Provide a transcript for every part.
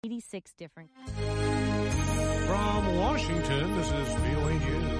86 different. From Washington, this is VOA News.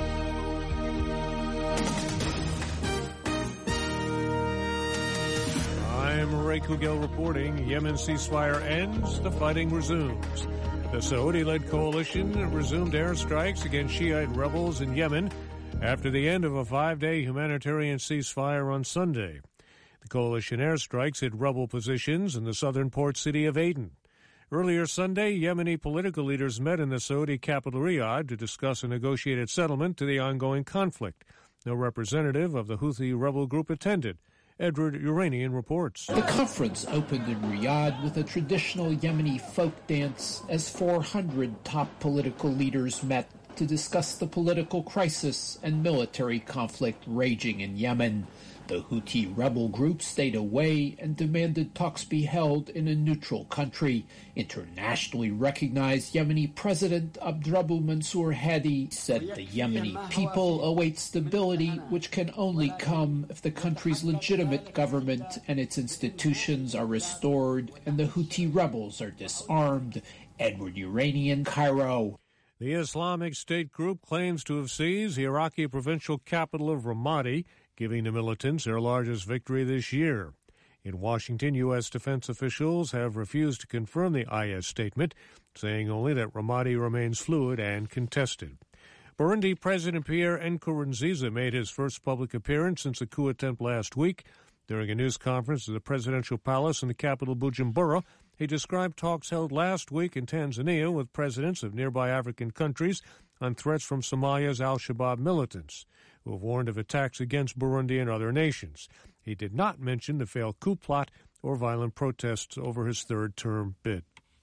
I'm Ray Kugel reporting. Yemen ceasefire ends, the fighting resumes. The Saudi-led coalition resumed airstrikes against Shiite rebels in Yemen after the end of a 5-day humanitarian ceasefire on Sunday. The coalition airstrikes hit rebel positions in the southern port city of Aden. Earlier Sunday, Yemeni political leaders met in the Saudi capital Riyadh to discuss a negotiated settlement to the ongoing conflict. No representative of the Houthi rebel group attended. Edward Uranian reports. The conference opened in Riyadh with a traditional Yemeni folk dance as 400 top political leaders met to discuss the political crisis and military conflict raging in Yemen. The Houthi rebel group stayed away and demanded talks be held in a neutral country. Internationally recognized Yemeni President Abdrabbuh Mansour Hadi said the Yemeni people await stability, which can only come if the country's legitimate government and its institutions are restored and the Houthi rebels are disarmed. Edward Uranian, Cairo. The Islamic State group claims to have seized the Iraqi provincial capital of Ramadi, giving the militants their largest victory this year. In Washington, U.S. defense officials have refused to confirm the IS statement, saying only that Ramadi remains fluid and contested. Burundi President Pierre Nkurunziza made his first public appearance since the coup attempt last week. During a news conference at the presidential palace in the capital Bujumbura, he described talks held last week in Tanzania with presidents of nearby African countries on threats from Somalia's al-Shabaab militants, who have warned of attacks against Burundi and other nations. He did not mention the failed coup plot or violent protests over his third-term bid.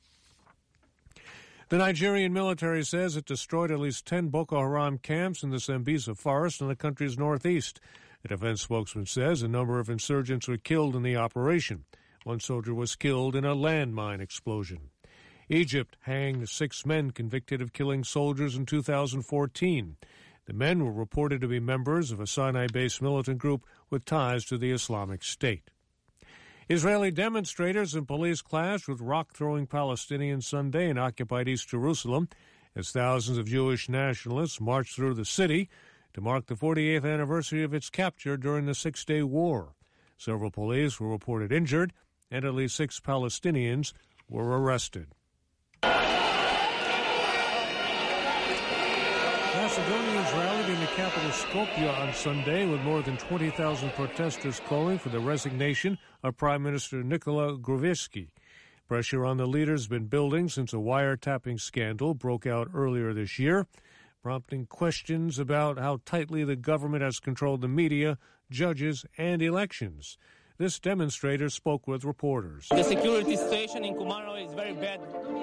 The Nigerian military says it destroyed at least 10 Boko Haram camps in the Sambisa forest in the country's northeast. A defense spokesman says a number of insurgents were killed in the operation. One soldier was killed in a landmine explosion. Egypt hanged 6 men convicted of killing soldiers in 2014. The men were reported to be members of a Sinai-based militant group with ties to the Islamic State. Israeli demonstrators and police clashed with rock-throwing Palestinians Sunday in occupied East Jerusalem as thousands of Jewish nationalists marched through the city to mark the 48th anniversary of its capture during the Six-Day War. Several police were reported injured, and at least 6 Palestinians were arrested. Macedonians rallied in the capital Skopje on Sunday with more than 20,000 protesters calling for the resignation of Prime Minister Nikola Gruevski. Pressure on the leader has been building since a wiretapping scandal broke out earlier this year, prompting questions about how tightly the government has controlled the media, judges, and elections. This demonstrator spoke with reporters. The security situation in Kumano is very bad.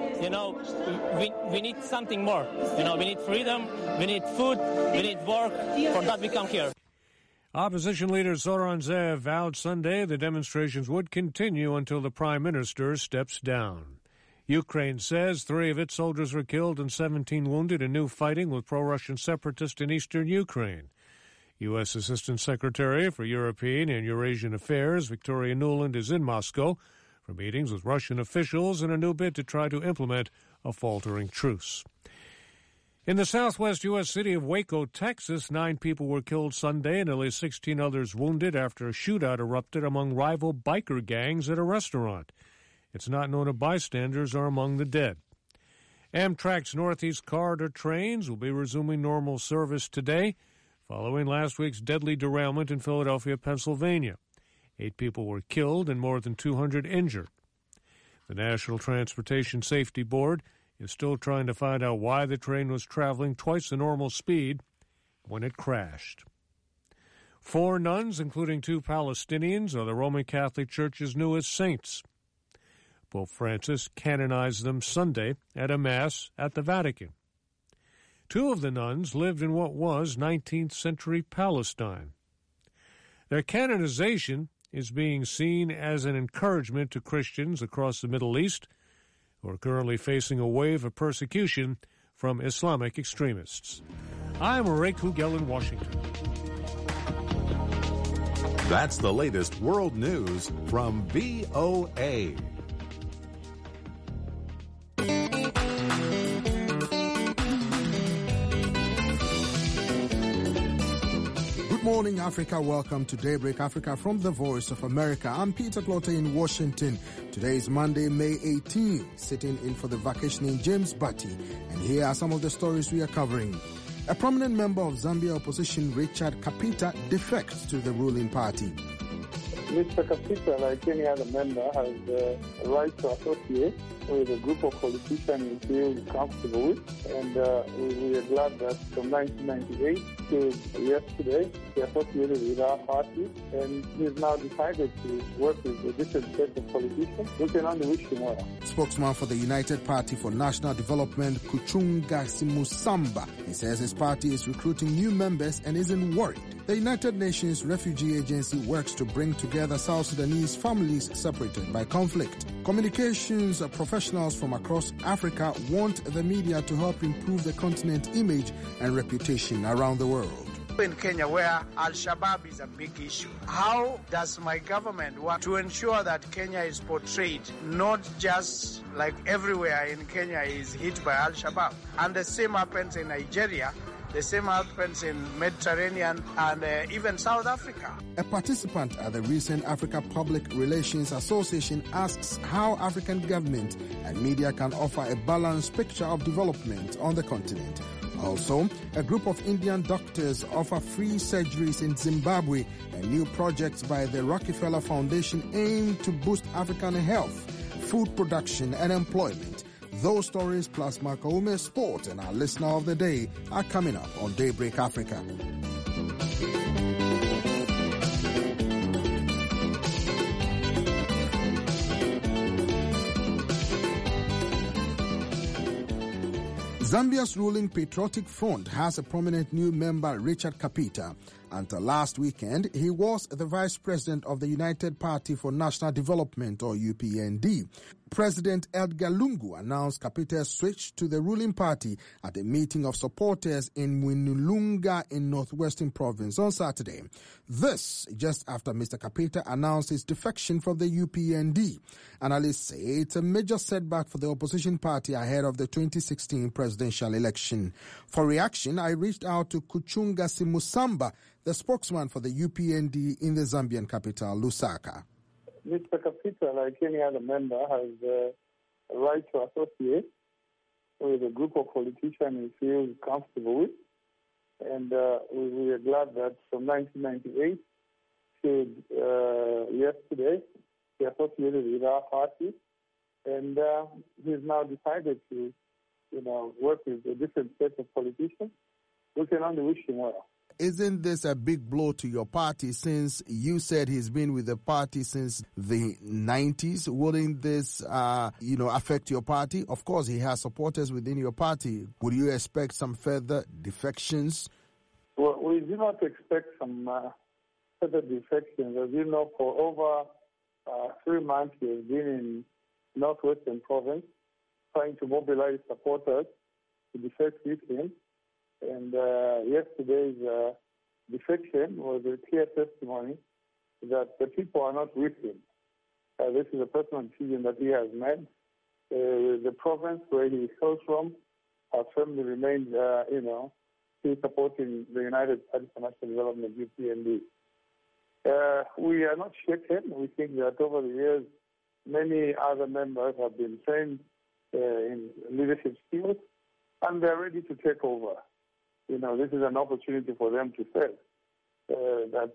We need something more. We need freedom, we need food, we need work. For that we come here. Opposition leader Zoran Zaev vowed Sunday the demonstrations would continue until the prime minister steps down. Ukraine says 3 of its soldiers were killed and 17 wounded in new fighting with pro-Russian separatists in eastern Ukraine. U.S. Assistant Secretary for European and Eurasian Affairs Victoria Nuland is in Moscow for meetings with Russian officials in a new bid to try to implement a faltering truce. In the southwest U.S. city of Waco, Texas, 9 people were killed Sunday and at least 16 others wounded after a shootout erupted among rival biker gangs at a restaurant. It's not known if bystanders are among the dead. Amtrak's Northeast Corridor trains will be resuming normal service today, following last week's deadly derailment in Philadelphia, Pennsylvania. 8 people were killed and more than 200 injured. The National Transportation Safety Board is still trying to find out why the train was traveling twice the normal speed when it crashed. 4 nuns, including 2 Palestinians, are the Roman Catholic Church's newest saints. Pope Francis canonized them Sunday at a Mass at the Vatican. 2 of the nuns lived in what was 19th century Palestine. Their canonization is being seen as an encouragement to Christians across the Middle East who are currently facing a wave of persecution from Islamic extremists. I'm Ray Kugel in Washington. That's the latest world news from VOA. morning, Africa. Welcome to Daybreak Africa from the Voice of America. I'm Peter Clotter in Washington. Today is Monday, May 18, sitting in for the vacationing James Batty. And here are some of the stories we are covering. A prominent member of Zambia opposition, Richard Kapita, defects to the ruling party. Mr. Kapita, like any other member, has the right to associate with a group of politicians he feels comfortable with. And we are glad that from 1998 to yesterday, he associated with our party. And he's now decided to work with a different set of politicians. We can only wish him well. Spokesman for the United Party for National Development, Kuchunga Simusamba, he says his party is recruiting new members and isn't worried. The United Nations Refugee Agency works to bring together South Sudanese families separated by conflict. Communications professionals from across Africa want the media to help improve the continent's image and reputation around the world. In Kenya, where Al-Shabaab is a big issue, how does my government work to ensure that Kenya is portrayed not just like everywhere in Kenya is hit by Al-Shabaab? And the same happens in Nigeria. The same happens in Mediterranean and even South Africa. A participant at the recent Africa Public Relations Association asks how African government and media can offer a balanced picture of development on the continent. Also, a group of Indian doctors offer free surgeries in Zimbabwe, and new projects by the Rockefeller Foundation aim to boost African health, food production and employment. Those stories plus Makaume Sport and our listener of the day are coming up on Daybreak Africa. Zambia's ruling Patriotic Front has a prominent new member, Richard Kapita. Until last weekend, he was the vice president of the United Party for National Development, or UPND. President Edgar Lungu announced Kapita's switch to the ruling party at a meeting of supporters in Mwinulunga in Northwestern Province on Saturday. This just after Mr. Kapita announced his defection from the UPND. Analysts say it's a major setback for the opposition party ahead of the 2016 presidential election. For reaction, I reached out to Kuchunga Simusamba, the spokesman for the UPND in the Zambian capital, Lusaka. Mr. Kapita, like any other member, has the right to associate with a group of politicians he feels comfortable with. And we are glad that from 1998 to yesterday, he associated with our party. And he's now decided to, work with a different set of politicians. We can only wish him well. Isn't this a big blow to your party since you said he's been with the party since the 90s? Wouldn't this, affect your party? Of course, he has supporters within your party. Would you expect some further defections? Well, we do not expect some further defections. As you know, for over 3 months, he has been in Northwestern Province trying to mobilize supporters to defect with him. And yesterday's defection was a clear testimony that the people are not with him. This is a personal decision that he has made. The province where he hails from, our family remains, still supporting the United Party for National Development, UPND. We are not shaken. We think that over the years, many other members have been trained in leadership skills, and they're ready to take over. This is an opportunity for them to say that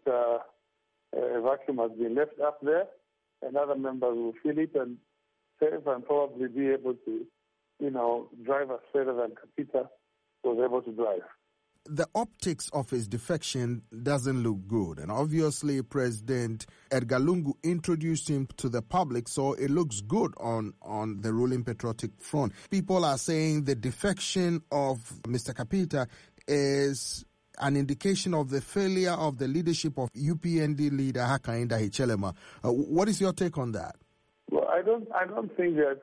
a vacuum has been left up there, and other members will fill it and serve and probably be able to, drive us further than Kapita was able to drive. The optics of his defection doesn't look good, and obviously President Edgar Lungu introduced him to the public, so it looks good on the ruling Patriotic Front. People are saying the defection of Mr. Kapita is an indication of the failure of the leadership of UPND leader Hakainde Hichilema. What is your take on that? Well, I don't think that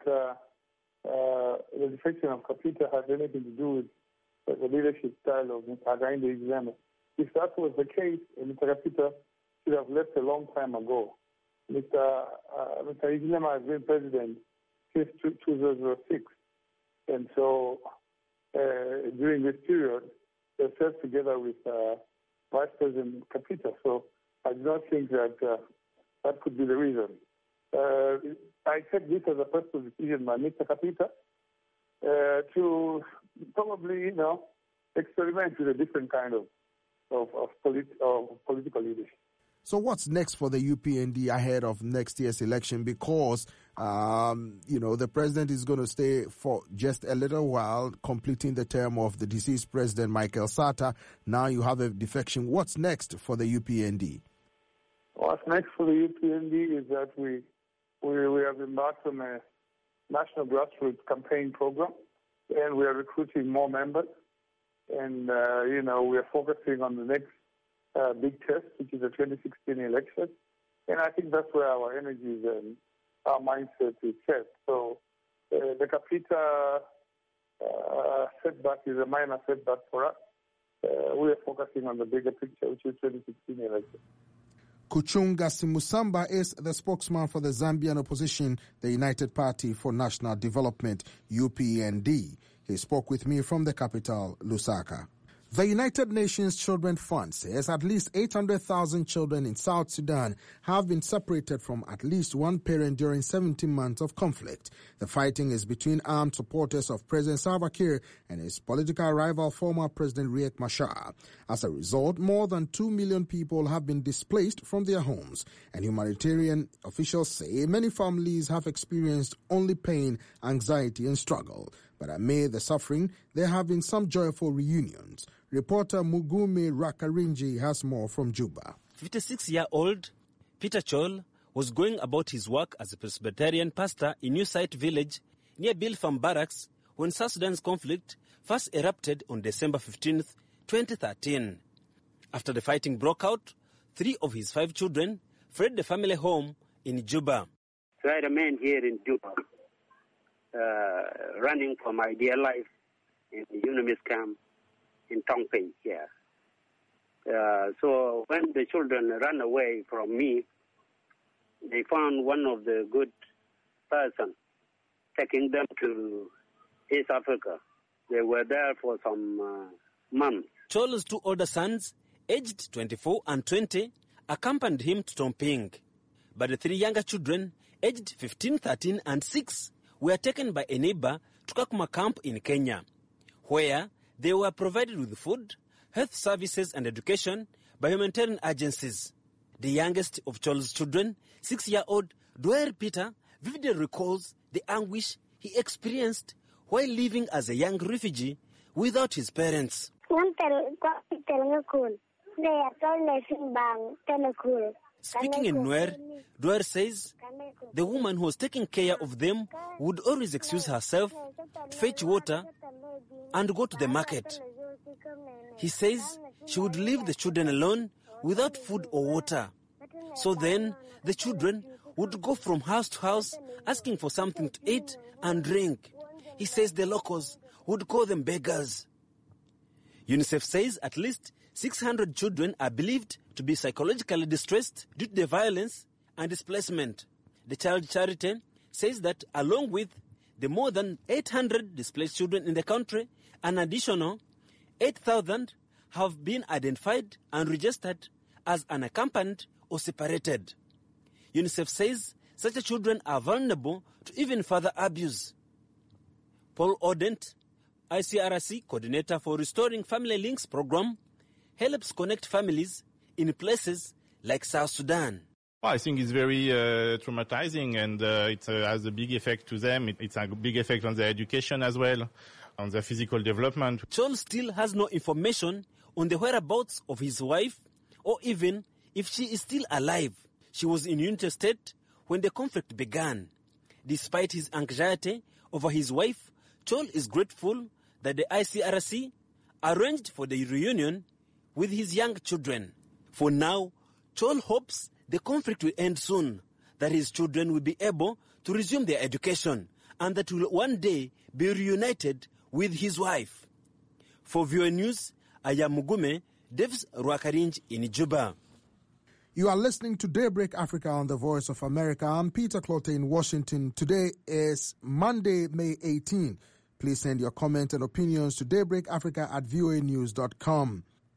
the defection of Kapita had anything to do with the leadership style of Mr. Hakainde Hichilema. If that was the case, Mr. Kapita should have left a long time ago. Mr. Hichilema has been president since 2006, and so during this period, they sat together with Vice President Kapita. So I do not think that that could be the reason. I take this as a personal decision by Mr. Kapita to probably, experiment with a different kind of political leadership. So what's next for the UPND ahead of next year's election? Because, the president is going to stay for just a little while, completing the term of the deceased president, Michael Sata. Now you have a defection. What's next for the UPND? What's next for the UPND is that we have embarked on a national grassroots campaign program, and we are recruiting more members. And, we are focusing on the next big test, which is the 2016 election. And I think that's where our energies and our mindset is set. So the Kapita setback is a minor setback for us. We are focusing on the bigger picture, which is 2016 election. Kuchunga Simusamba is the spokesman for the Zambian opposition, the United Party for National Development, UPND. He spoke with me from the capital, Lusaka. The United Nations Children Fund says at least 800,000 children in South Sudan have been separated from at least one parent during 17 months of conflict. The fighting is between armed supporters of President Salva Kiir and his political rival, former President Riek Machar. As a result, more than 2 million people have been displaced from their homes, and humanitarian officials say many families have experienced only pain, anxiety, and struggle. But amid the suffering, there have been some joyful reunions. Reporter Mugume Rakarinji has more from Juba. 56-year-old Peter Chol was going about his work as a Presbyterian pastor in New Site village near Bilfam Barracks when South Sudan's conflict first erupted on December 15, 2013. After the fighting broke out, 3 of his 5 children fled the family home in Juba. So I remained here in Juba, running for my dear life in the UNAMIS camp in Tongpei here. So when the children ran away from me, they found one of the good persons taking them to East Africa. They were there for some months. Chol's 2 older sons, aged 24 and 20, accompanied him to Tomping. But the 3 younger children, aged 15, 13 and 6, were taken by a neighbor to Kakuma camp in Kenya, where they were provided with food, health services and education by humanitarian agencies. The youngest of Chol's children, 6-year-old Dwyer Peter, vividly recalls the anguish he experienced while living as a young refugee without his parents. Speaking in Nuer, Dwyer says the woman who was taking care of them would always excuse herself to fetch water and go to the market. He says she would leave the children alone without food or water. So then the children would go from house to house asking for something to eat and drink. He says the locals would call them beggars. UNICEF says at least 600 children are believed to be psychologically distressed due to the violence and displacement. The Child Charity says that along with the more than 800 displaced children in the country, an additional 8,000 have been identified and registered as unaccompanied or separated. UNICEF says such children are vulnerable to even further abuse. Paul Odent, ICRC coordinator for Restoring Family Links program, helps connect families in places like South Sudan. I think it's very traumatizing, and it has a big effect to them. It's a big effect on their education as well, on their physical development. Chol still has no information on the whereabouts of his wife, or even if she is still alive. She was in United States when the conflict began. Despite his anxiety over his wife, Chol is grateful that the ICRC arranged for the reunion with his young children. For now, Chol hopes the conflict will end soon, that his children will be able to resume their education, and that will one day be reunited with his wife. For VOA News, I am Mugume Davis Rwakarinj in Juba. You are listening to Daybreak Africa on the Voice of America. I'm Peter Clotte in Washington. Today is Monday, May 18. Please send your comments and opinions to daybreakafrica@voanews.com.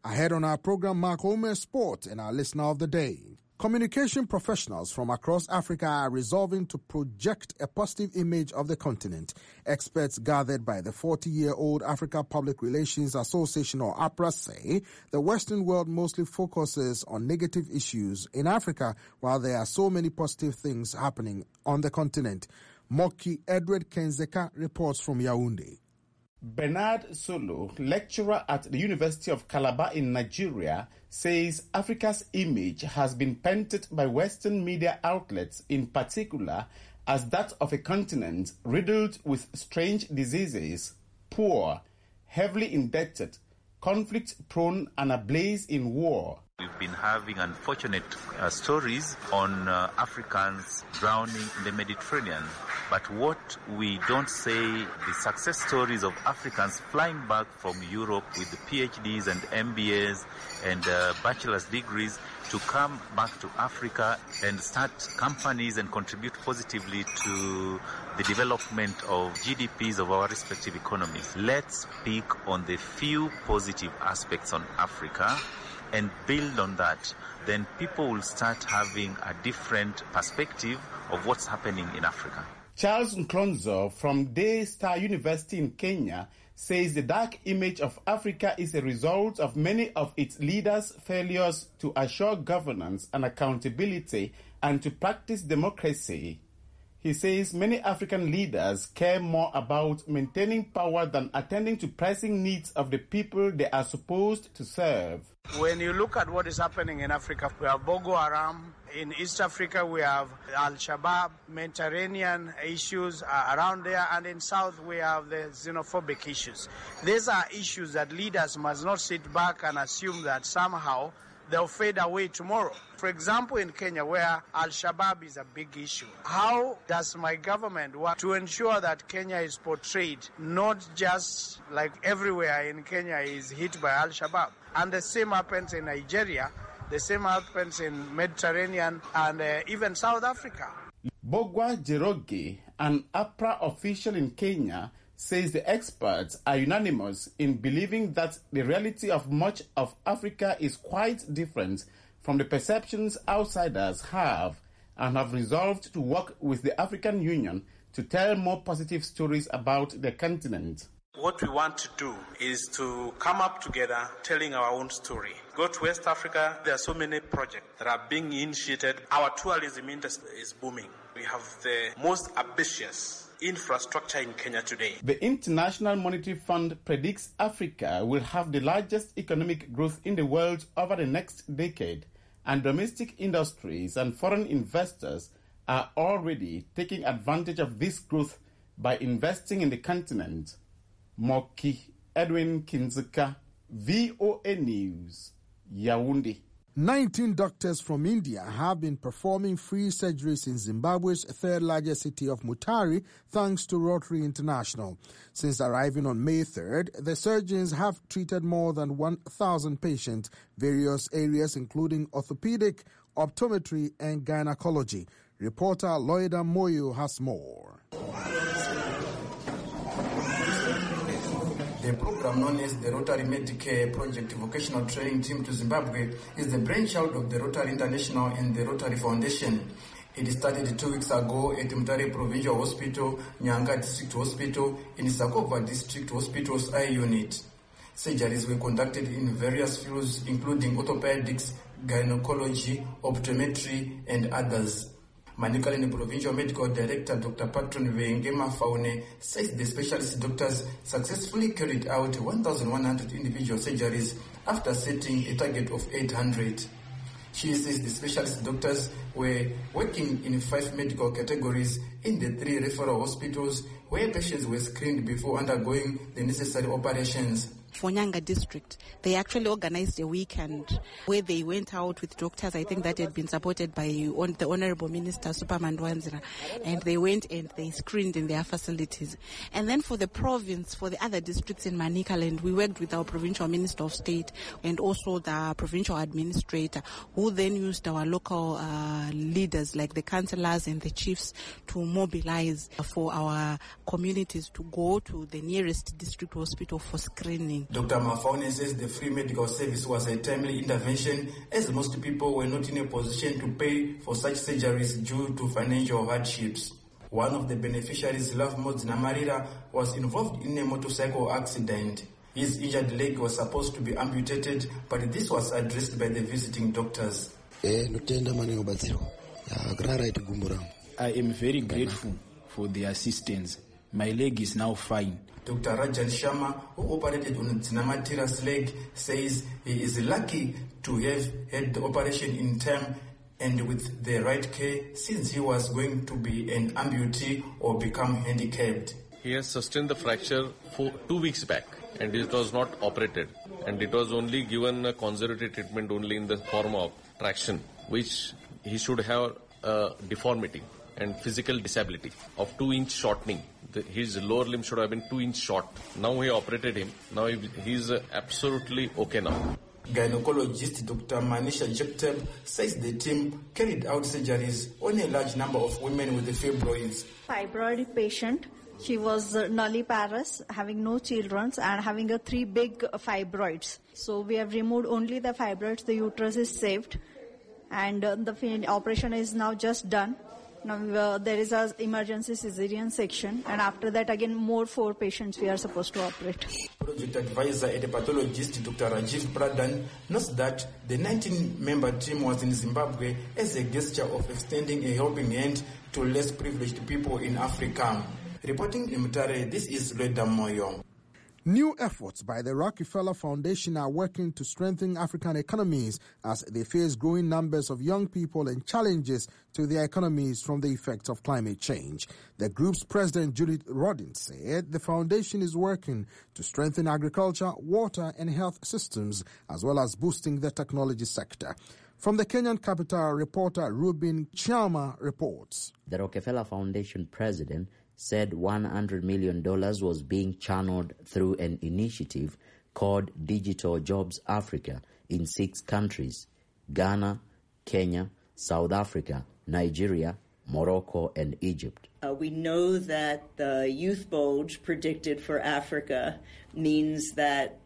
Ahead on our program, Mark Homer's Sport and our listener of the day. Communication professionals from across Africa are resolving to project a positive image of the continent. Experts gathered by the 40-year-old Africa Public Relations Association, or APRA, say the Western world mostly focuses on negative issues in Africa, while there are so many positive things happening on the continent. Moki Edward Kenzeka reports from Yaoundé. Bernard Solo, lecturer at the University of Calabar in Nigeria, says Africa's image has been painted by Western media outlets, in particular, as that of a continent riddled with strange diseases, poor, heavily indebted, conflict-prone and ablaze in war. We've been having unfortunate stories on Africans drowning in the Mediterranean. But what we don't say, the success stories of Africans flying back from Europe with the PhDs and MBAs and bachelor's degrees to come back to Africa and start companies and contribute positively to the development of GDPs of our respective economies. Let's speak on the few positive aspects on Africa and build on that. Then people will start having a different perspective of what's happening in Africa. Charles Nklonzo from Daystar University in Kenya says the dark image of Africa is a result of many of its leaders' failures to assure governance and accountability and to practice democracy. He says many African leaders care more about maintaining power than attending to pressing needs of the people they are supposed to serve. When you look at what is happening in Africa, we have Boko Haram. In East Africa, we have Al-Shabaab, Mediterranean issues around there, and in South, we have the xenophobic issues. These are issues that leaders must not sit back and assume that somehow they'll fade away tomorrow. For example, in Kenya, where Al-Shabaab is a big issue, how does my government work to ensure that Kenya is portrayed not just like everywhere in Kenya is hit by Al-Shabaab? And the same happens in Nigeria, the same happens in Mediterranean and even South Africa. Bogwa Jeroge, an APRA official in Kenya, says the experts are unanimous in believing that the reality of much of Africa is quite different from the perceptions outsiders have, and have resolved to work with the African Union to tell more positive stories about the continent. What we want to do is to come up together telling our own story. Go to West Africa, there are so many projects that are being initiated. Our tourism industry is booming. We have the most ambitious infrastructure in Kenya today. The International Monetary Fund predicts Africa will have the largest economic growth in the world over the next decade, and domestic industries and foreign investors are already taking advantage of this growth by investing in the continent. Moki Edwin Kinzuka, VOA News, Yaoundé. 19 doctors from India have been performing free surgeries in Zimbabwe's third largest city of Mutare, thanks to Rotary International. Since arriving on May 3rd, the surgeons have treated more than 1,000 patients, various areas including orthopedic, optometry, and gynecology. Reporter Loida Moyo has more. The program known as the Rotary Medicare Project Vocational Training Team to Zimbabwe is the brainchild of the Rotary International and the Rotary Foundation. It started 2 weeks ago at Mutare Provincial Hospital, Nyanga District Hospital, and Sakova District Hospital's eye unit. Surgeries were conducted in various fields including orthopedics, gynecology, optometry, and others. Manikaleni Provincial Medical Director Dr. Patron Vengema Faune says the specialist doctors successfully carried out 1,100 individual surgeries after setting a target of 800. She says the specialist doctors were working in 5 medical categories in the 3 referral hospitals where patients were screened before undergoing the necessary operations. For Nyanga district, they actually organized a weekend where they went out with doctors, I think that had been supported by the Honorable Minister Superman Dwanzira, and they went and they screened in their facilities. And then for the province, for the other districts in Manicaland, we worked with our Provincial Minister of State and also the Provincial Administrator, who then used our local leaders like the councillors and the chiefs to mobilize for our communities to go to the nearest district hospital for screening. Dr. Mafaune says the free medical service was a timely intervention, as most people were not in a position to pay for such surgeries due to financial hardships. One of the beneficiaries, Love Modzina Marira, was involved in a motorcycle accident. His injured leg was supposed to be amputated, but this was addressed by the visiting doctors. I am very grateful for the assistance. My leg is now fine. Dr. Rajan Sharma, who operated on Dzinamatira's leg, says he is lucky to have had the operation in time and with the right care, since he was going to be an amputee or become handicapped. He has sustained the fracture for 2 weeks back, and it was not operated, and it was only given a conservative treatment only in the form of traction, which he should have a deformity and physical disability of 2-inch shortening. His lower limb should have been 2-inch short. Now we operated him. Now he is absolutely okay now. Gynecologist Dr. Manisha Jektab says the team carried out surgeries on a large number of women with the fibroids. Fibroid patient. She was nulliparous, having no children and having 3 big fibroids. So we have removed only the fibroids. The uterus is saved, and the operation is now just done. Now there is an emergency cesarean section, and after that again more 4 patients we are supposed to operate. Project advisor and pathologist Dr. Rajiv Pradhan notes that the 19-member team was in Zimbabwe as a gesture of extending a helping hand to less privileged people in Africa. Reporting in Mutare, this is Leda Moyo. New efforts by the Rockefeller Foundation are working to strengthen African economies as they face growing numbers of young people and challenges to their economies from the effects of climate change. The group's president, Judith Rodin, said the foundation is working to strengthen agriculture, water and health systems, as well as boosting the technology sector. From the Kenyan capital, reporter Rubin Chama reports. The Rockefeller Foundation president said $100 million was being channeled through an initiative called Digital Jobs Africa in 6 countries: Ghana, Kenya, South Africa, Nigeria, Morocco, and Egypt. We know that the youth bulge predicted for Africa means that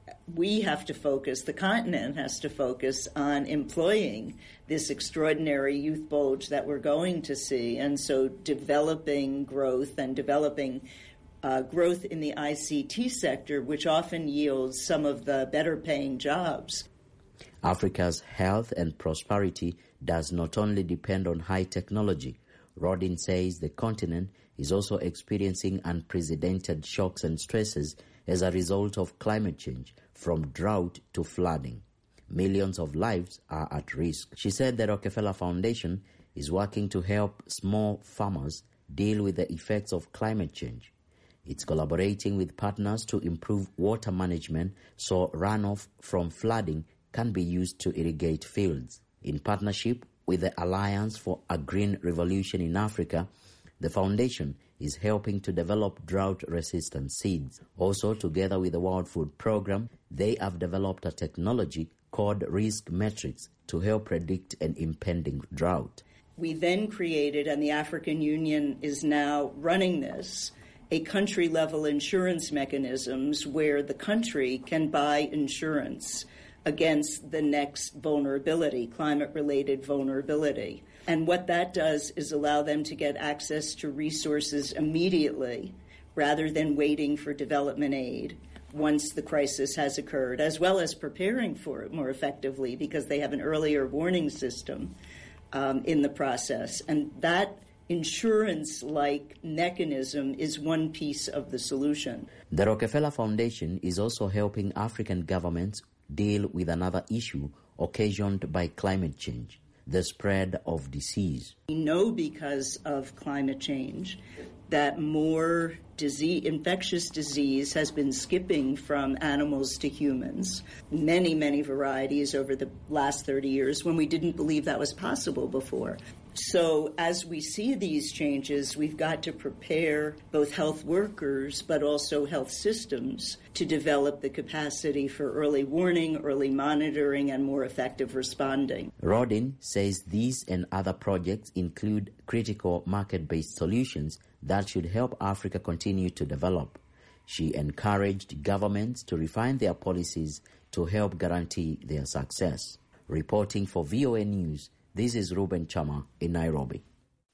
we have to focus, the continent has to focus on employing this extraordinary youth bulge that we're going to see. And so developing growth and developing growth in the ICT sector, which often yields some of the better paying jobs. Africa's health and prosperity does not only depend on high technology. Rodin says the continent is also experiencing unprecedented shocks and stresses as a result of climate change, from drought to flooding. Millions of lives are at risk. She said the Rockefeller Foundation is working to help small farmers deal with the effects of climate change. It's collaborating with partners to improve water management so runoff from flooding can be used to irrigate fields. In partnership with the Alliance for a Green Revolution in Africa, the foundation is helping to develop drought-resistant seeds. Also, together with the World Food Programme, they have developed a technology called Risk Metrics to help predict an impending drought. We then created, and the African Union is now running this, a country-level insurance mechanisms where the country can buy insurance against the next vulnerability, climate-related vulnerability. And what that does is allow them to get access to resources immediately rather than waiting for development aid once the crisis has occurred, as well as preparing for it more effectively because they have an earlier warning system in the process. And that insurance-like mechanism is one piece of the solution. The Rockefeller Foundation is also helping African governments deal with another issue occasioned by climate change: the spread of disease. We know because of climate change that more infectious disease has been skipping from animals to humans. Many, many varieties over the last 30 years when we didn't believe that was possible before. So as we see these changes, we've got to prepare both health workers but also health systems to develop the capacity for early warning, early monitoring, and more effective responding. Rodin says these and other projects include critical market-based solutions that should help Africa continue to develop. She encouraged governments to refine their policies to help guarantee their success. Reporting for VOA News, this is Ruben Chama in Nairobi.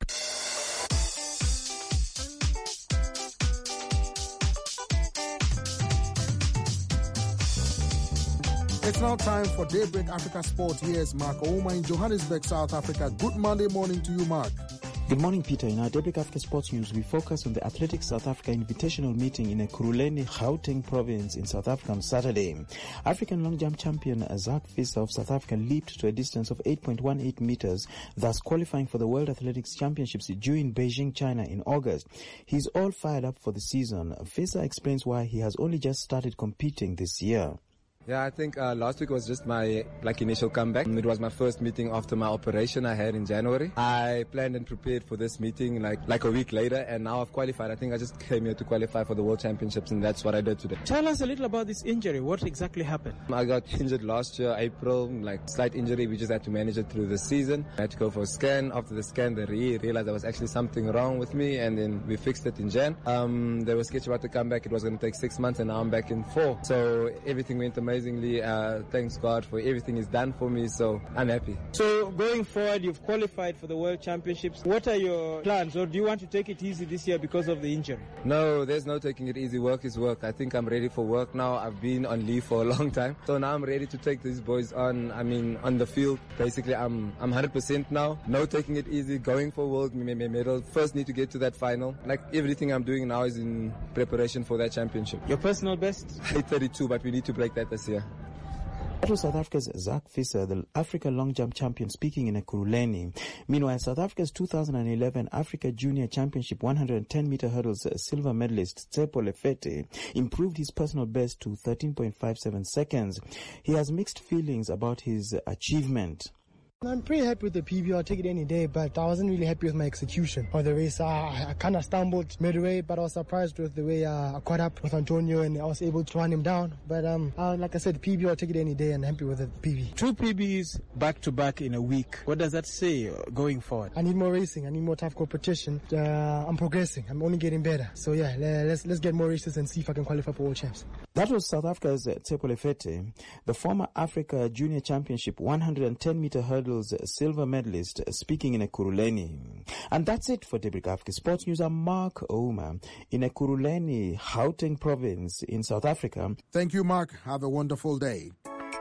It's now time for Daybreak Africa Sport. Here's Mark Ouma in Johannesburg, South Africa. Good Monday morning to you, Mark. Good morning, Peter. In our Daybreak Africa Sports News, we focus on the Athletics South Africa Invitational meeting in Ekurhuleni, Gauteng province in South Africa on Saturday. African long jump champion Zak Visser of South Africa leaped to a distance of 8.18 meters, thus qualifying for the World Athletics Championships due in Beijing, China in August. He's all fired up for the season. Visser explains why he has only just started competing this year. Yeah, I think last week was just my initial comeback. It was my first meeting after my operation I had in January. I planned and prepared for this meeting like a week later, and now I've qualified. I think I just came here to qualify for the World Championships, and that's what I did today. Tell us a little about this injury. What exactly happened? I got injured last year, April, slight injury. We just had to manage it through the season. I had to go for a scan. After the scan, they realized there was actually something wrong with me, and then we fixed it in Jan. They were sketchy about the comeback. It was going to take 6 months, and now I'm back in 4. So everything went amazingly. Thanks God for everything he's done for me, so I'm happy. So going forward, you've qualified for the World Championships. What are your plans, or do you want to take it easy this year because of the injury? No, there's no taking it easy. Work is work. I think I'm ready for work now. I've been on leave for a long time, so now I'm ready to take these boys on. On the field. Basically, I'm 100% now. No taking it easy. Going for world medal. First need to get to that final. Everything I'm doing now is in preparation for that championship. Your personal best? 8:32, but we need to break that this year. That was South Africa's Zak Visser, the Africa long jump champion, speaking in Ekurhuleni. Meanwhile, South Africa's 2011 Africa Junior Championship 110-meter hurdles silver medalist Tsepo Lefete improved his personal best to 13.57 seconds. He has mixed feelings about his achievement. I'm pretty happy with the PB. I'll take it any day, but I wasn't really happy with my execution of the race. I kind of stumbled midway, but I was surprised with the way I caught up with Antonio and I was able to run him down. But like I said, PB, I'll take it any day and I'm happy with the PB. 2 PBs back-to-back in a week. What does that say going forward? I need more racing. I need more tough competition. I'm progressing. I'm only getting better. So yeah, let's get more races and see if I can qualify for World Champs. That was South Africa's Tsepo Lefete, the former Africa Junior Championship 110-meter hurdles silver medalist, speaking in Ekurhuleni. And that's it for Daybreak Africa Sports News. I'm Mark Ouma in Ekurhuleni, Gauteng province in South Africa. Thank you, Mark. Have a wonderful day.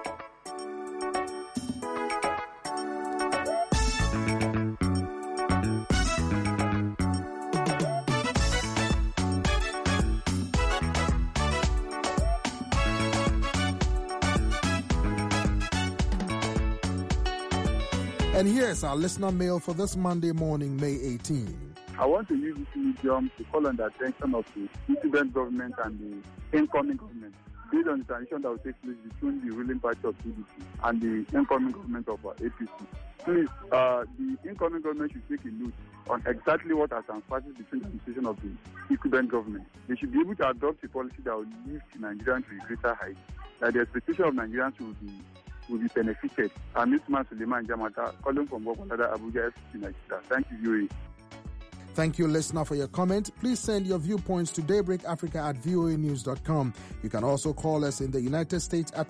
And here's our listener mail for this Monday morning, May 18. I want to use this medium to call on the attention of the incumbent government and the incoming government, based on the transition that will take place between the ruling party of PDP and the incoming government of APC. Please, the incoming government should take a note on exactly what has transpired between the decision of the incumbent government. They should be able to adopt a policy that will lift Nigerians to a greater height, that the expectation of Nigerians will be benefited. I'm Mr. Suleiman Jamata, calling from Bokwalada, Abuja, FCC, Nigeria. Thank you, VOA. Thank you, listener, for your comment. Please send your viewpoints to daybreakafrica@voanews.com. You can also call us in the United States at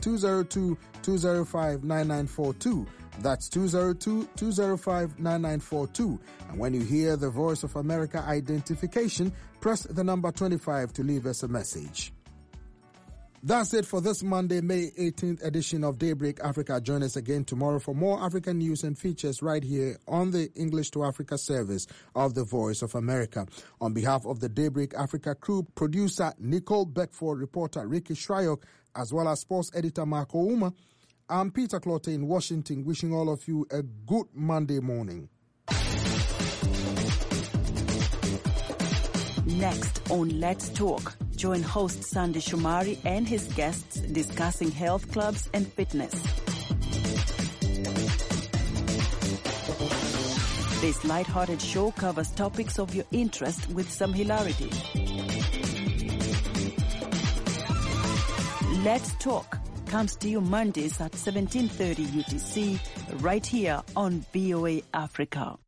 202-205-9942. That's 202-205-9942. And when you hear the Voice of America identification, press the number 25 to leave us a message. That's it for this Monday, May 18th edition of Daybreak Africa. Join us again tomorrow for more African news and features right here on the English to Africa service of the Voice of America. On behalf of the Daybreak Africa crew, producer Nicole Beckford, reporter Ricky Shryock, as well as sports editor Marco Ouma, I'm Peter Clotte in Washington, wishing all of you a good Monday morning. Next on Let's Talk, join host Sandy Shumari and his guests discussing health clubs and fitness. This light-hearted show covers topics of your interest with some hilarity. Let's Talk comes to you Mondays at 17:30 UTC, right here on VOA Africa.